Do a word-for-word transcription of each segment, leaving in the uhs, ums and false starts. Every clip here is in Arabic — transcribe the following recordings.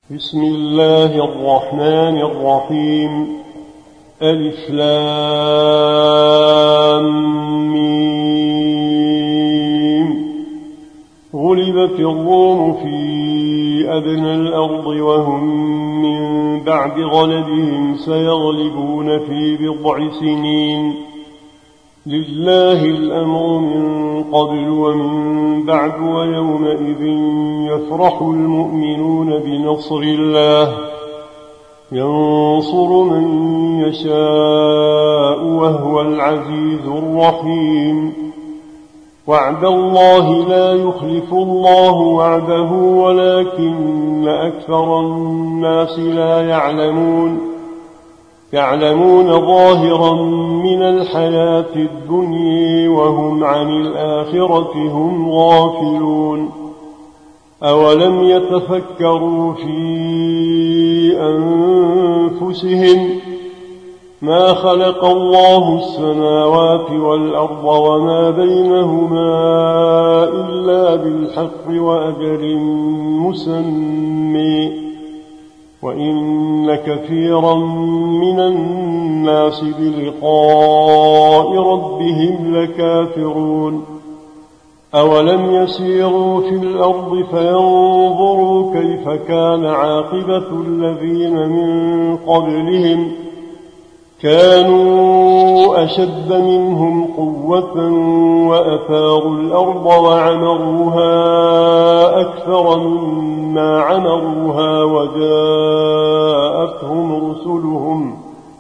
بسم الله الرحمن الرحيم. ألف لام ميم. غلبت الروم في أدنى الأرض وهم من بعد غلبهم سيغلبون في بضع سنين. لله الأمر من قبل ومن بعد ويومئذ يفرح المؤمنون بنصر الله ينصر من يشاء وهو العزيز الرحيم. وعد الله لا يخلف الله وعده ولكن أكثر الناس لا يعلمون يعلمون ظاهرا من الحياة الدنيا وهم عن الآخرة هم غافلون. أولم يتفكروا في أنفسهم ما خلق الله السماوات والأرض وما بينهما إلا بالحق وأجل مسمى وإن كثيرا من الناس بلقاء ربهم لكافرون. أولم يسيروا في الأرض فينظروا كيف كان عاقبة الذين من قبلهم كانوا أشد منهم قوة وأثاروا الأرض وعمروها أكثر مما عمروها وجاءتهم رسلهم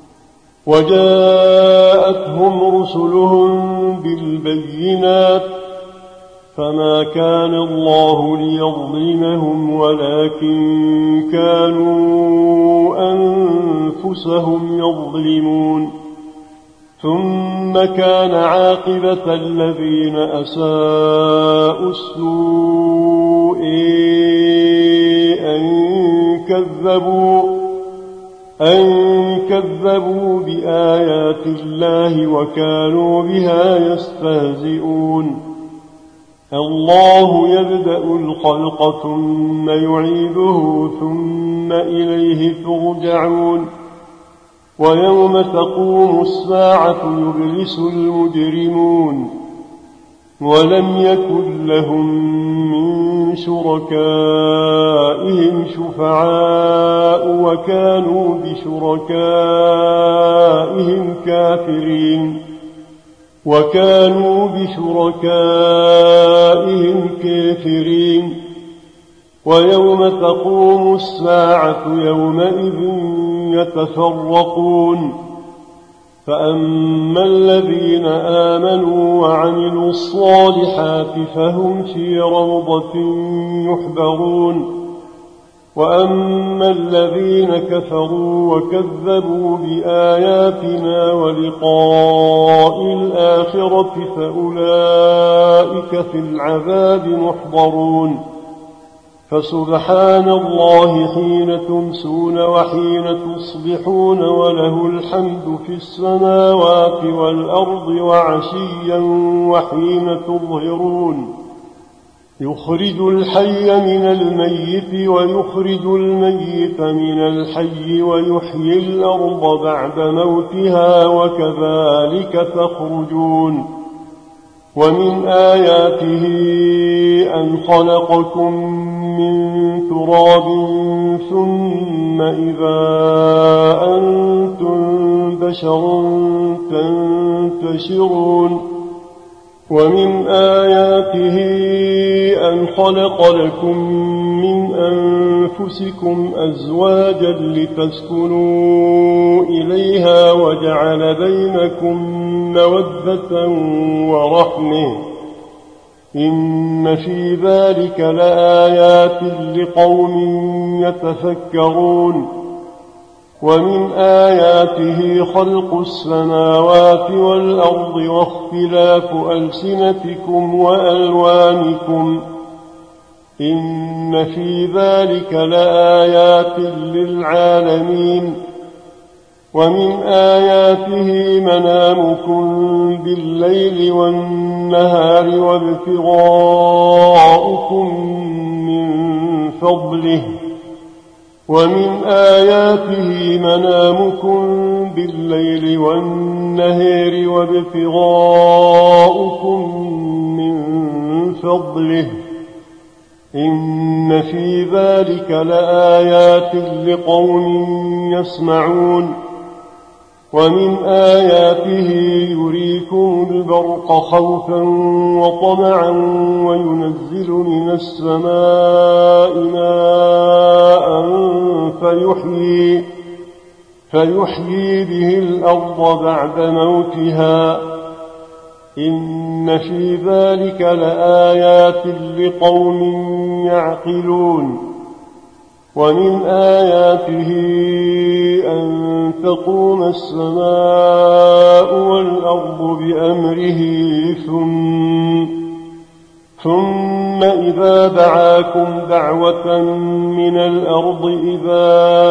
وجاءتهم رسلهم بالبينات فما كان الله ليظلمهم ولكن كانوا أنفسهم يظلمون. ثم كان عاقبة الذين أساءوا السوء أن كذبوا أن كذبوا بآيات الله وكانوا بها يستهزئون. الله يبدأ الخلق ثم يعيده ثم إليه ترجعون. ويوم تقوم الساعة يبلس المجرمون ولم يكن لهم من شركائهم شفعاء وكانوا بشركائهم كافرين وكانوا بشركائهم كافرين. ويوم تقوم الساعة يومئذ يتفرقون فأما الذين آمنوا وعملوا الصالحات فهم في روضة يحبرون وأما الذين كفروا وكذبوا بآياتنا ولقاء الآخرة فأولئك في العذاب محضرون. فسبحان الله حين تمسون وحين تصبحون وله الحمد في السماوات والأرض وعشيا وحين تظهرون. يخرج الحي من الميت ويخرج الميت من الحي ويحيي الأرض بعد موتها وكذلك تخرجون. ومن آياته أن خلقكم من تراب ثم إذا أنتم بشر تنتشرون. ومن آياته أن خلق لكم من أنفسكم أزواجا لتسكنوا إليها وجعل بينكم مودة ورحمة إن في ذلك لآيات لقوم يتفكرون. ومن آياته خلق السماوات والأرض واختلاف ألسنتكم وألوانكم إن في ذلك لآيات للعالمين. ومن آياته منامكم بالليل والنهار وابتغاؤكم من فضله ومن آياته منامكم بالليل والنهار وابتغاؤكم من فضله إن في ذلك لآيات لقوم يسمعون ومن آياته يريكم البرق خوفا وطمعا وينزل من السماء ماء فيحيي, فيحيي به الأرض بعد موتها إن في ذلك لآيات لقوم يعقلون ومن آياته أن تقوم السماء والأرض بأمره ثم, ثم إذا دعاكم دعوة من الأرض إذا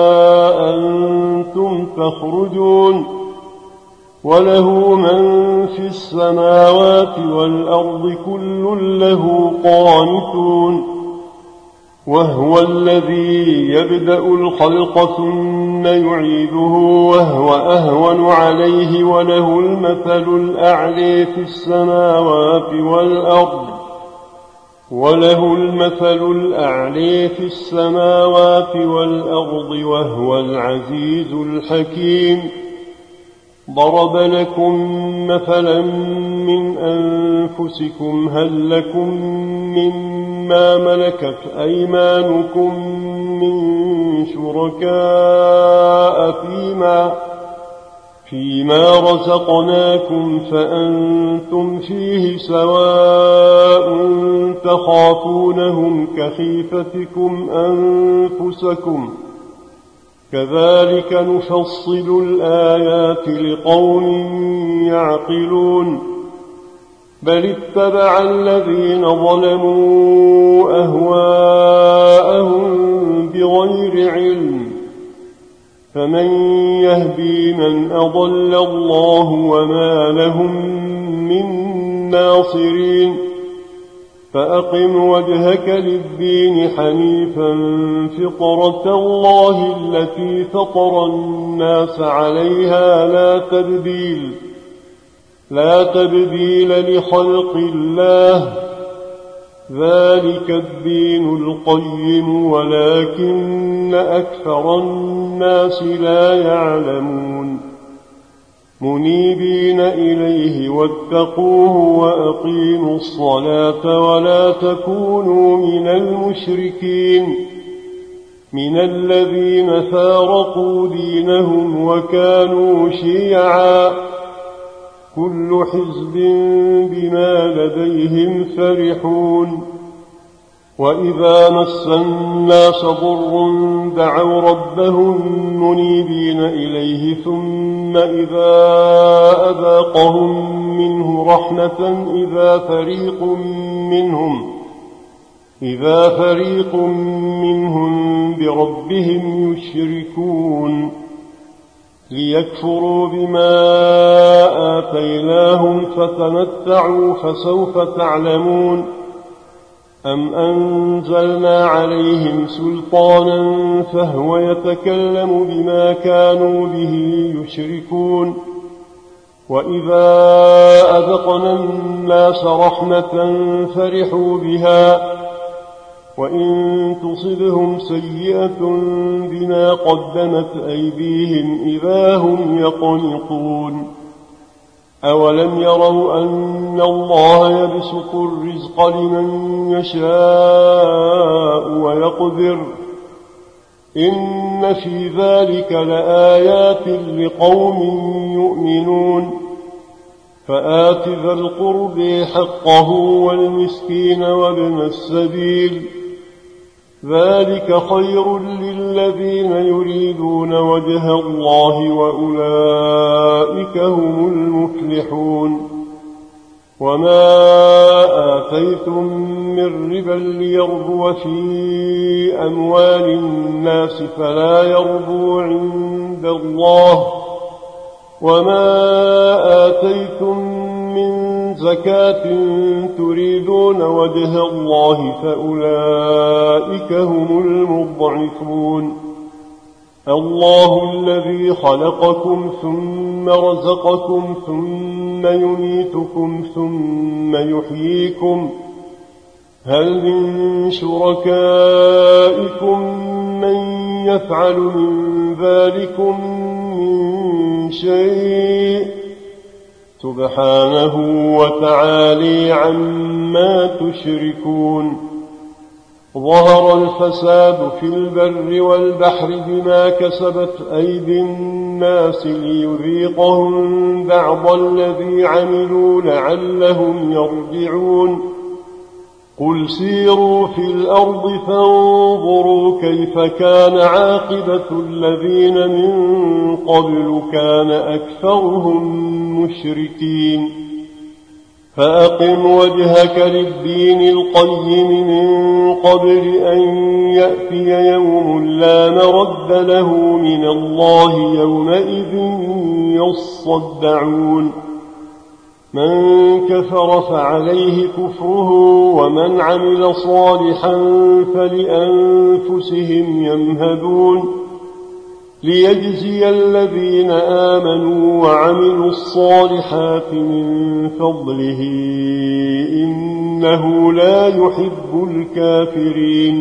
أنتم تخرجون وله من في السماوات والأرض كل له قانتون وهو الذي يبدأ الخلق ثم يعيده وهو أهون عليه وله المثل الأعلى في السماوات والأرض وله المثل الأعلى في السماوات والأرض وهو العزيز الحكيم ضرب لكم مثلا من أنفسكم هل لكم مما ملكت أيمانكم من شركاء فيما, فيما رزقناكم فأنتم فيه سواء تخافونهم كخيفتكم أنفسكم كذلك نفصل الآيات لقوم يعقلون بل اتبع الذين ظلموا أهواءهم بغير علم فمن يهدي من أضل الله وما لهم من ناصرين فأقم وجهك للدين حنيفا فطرة الله التي فطر الناس عليها لا تبديل, لا تبديل لخلق الله ذلك الدين القيم ولكن أكثر الناس لا يعلمون منيبين إليه واتقوه وأقيموا الصلاة ولا تكونوا من المشركين من الذين فارقوا دينهم وكانوا شيعا كل حزب بما لديهم فرحون وإذا مس الناس ضر دعوا ربهم منيبين إليه ثم إذا أذاقهم منه رحمة إذا فريق منهم إذا فريق منهم بربهم يشركون ليكفروا بما آتيناهم فتمتعوا فسوف تعلمون أم أنزلنا عليهم سلطانا فهو يتكلم بما كانوا به يشركون وإذا أذقنا الناس رحمة فرحوا بها وإن تصبهم سيئة بما قدمت أيديهم إذا هم يقنطون أولم يروا أن الله يبسط الرزق لمن يشاء ويقدر إن في ذلك لآيات لقوم يؤمنون فآت ذا القرب حقه والمسكين وابن السبيل ذلك خير للذين يريدون وجه الله وأولئك هم المفلحون وما آتيتم من ربا ليربو في أموال الناس فلا يربو عند الله وما آتيتم من زكاة تريدون وجه الله فأولئك هم المضعفون الله الذي خلقكم ثم رزقكم ثم يميتكم ثم يحييكم هل من شركائكم من يفعل من ذلكم من شيء سبحانه وتعالى عما تشركون ظهر الفساد في البر والبحر بما كسبت أيدي الناس ليذيقهم بعض الذي عملوا لعلهم يرجعون قل سيروا في الأرض فانظروا كيف كان عاقبة الذين من قبل كان أكثرهم مشركين فأقم وجهك للدين القيم من قبل أن يأتي يوم لا مرد له من الله يومئذ يصدعون من كفر فعليه كفره ومن عمل صالحا فلأنفسهم يمهدون ليجزي الذين آمنوا وعملوا الصالحات من فضله إنه لا يحب الكافرين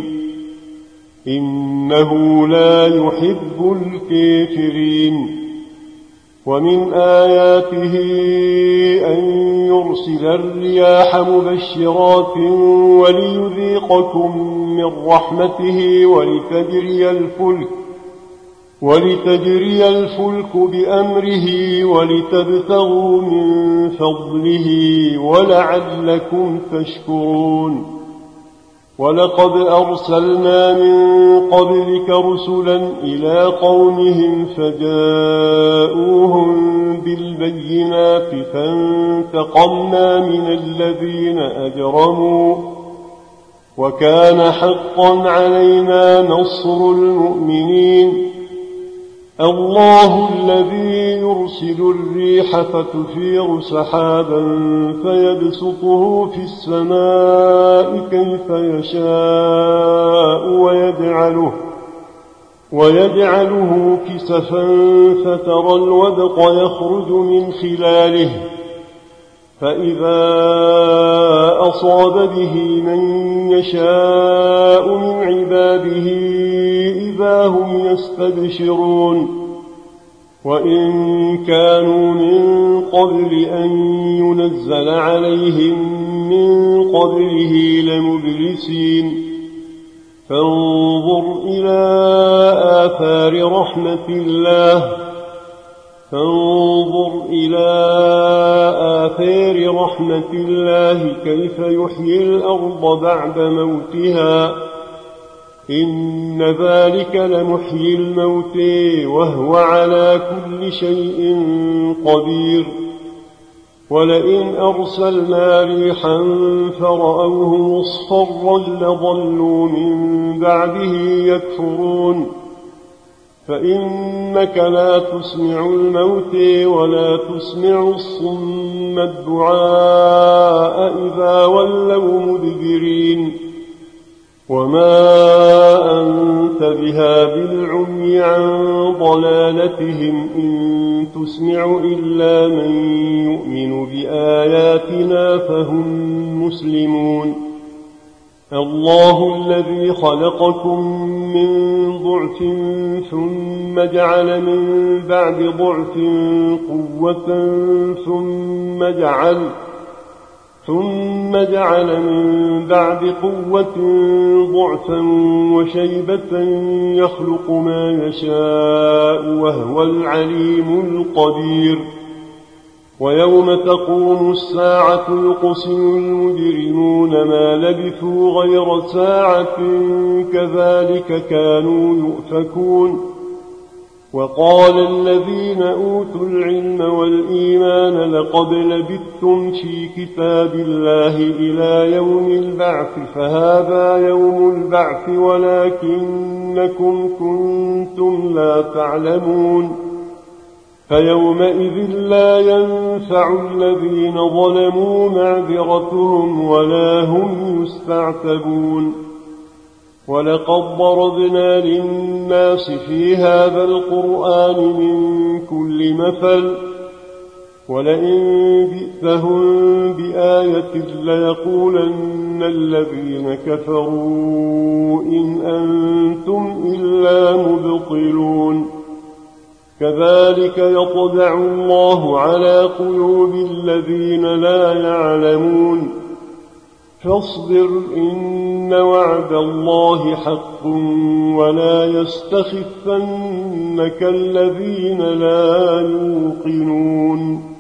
إنه لا يحب الكافرين ومن آياته أن يرسل الرياح مبشرات وليذيقكم من رحمته ولتجري الفلك ولتجري الفلك بأمره ولتبتغوا من فضله ولعلكم تشكرون ولقد أرسلنا من قبلك رسلا إلى قومهم فجاءوهم بالبينات فانتقمنا من الذين أجرموا وكان حقا علينا نصر المؤمنين الله الذي يرسل الريح فتثير سحابا فيبسطه في السماء كيف يشاء ويجعله, ويجعله كسفا فترى الودق يخرج من خلاله فإذا أصاب به من يشاء من عباده إذا هم يستبشرون وإن كانوا من قبل أن ينزل عليهم من قبله لمبلسين فانظر إلى آثار رحمة الله فانظر إلى آثار رحمة الله كيف يحيي الأرض بعد موتها إن ذلك لمحيي الموت وهو على كل شيء قدير ولئن أرسلنا ريحا فرأوه مصفرا لظلوا من بعده يكفرون فإنك لا تسمع الموت ولا تسمع الصم الدعاء إذا ولوا مدبرين وما أنت بهاد العمي عن ضلالتهم إن تسمع إلا من يؤمن بآياتنا فهم مسلمون الله الذي خلقكم من ضعف ثم جعل من بعد ضعف قوة ثم جعل ثم جعل من بعد قوة ضعفا وشيبة يخلق ما يشاء وهو العليم القدير ويوم تقوم الساعة يقسم المجرمون ما لبثوا غير ساعة كذلك كانوا يؤفكون وقال الذين أوتوا العلم والإيمان لقد لبثتم في كتاب الله إلى يوم البعث فهذا يوم البعث ولكنكم كنتم لا تعلمون فيومئذ لا ينفع الذين ظلموا معذرتهم ولا هم يستعتبون ولقد ضربنا للناس في هذا القرآن من كل مثل ولئن جئتهم بآية ليقولن الذين كفروا إن أنتم إلا مبطلون كذلك يطبع الله على قلوب الذين لا يعلمون فاصبر إن وعد الله حق ولا يستخفنك الذين لا يوقنون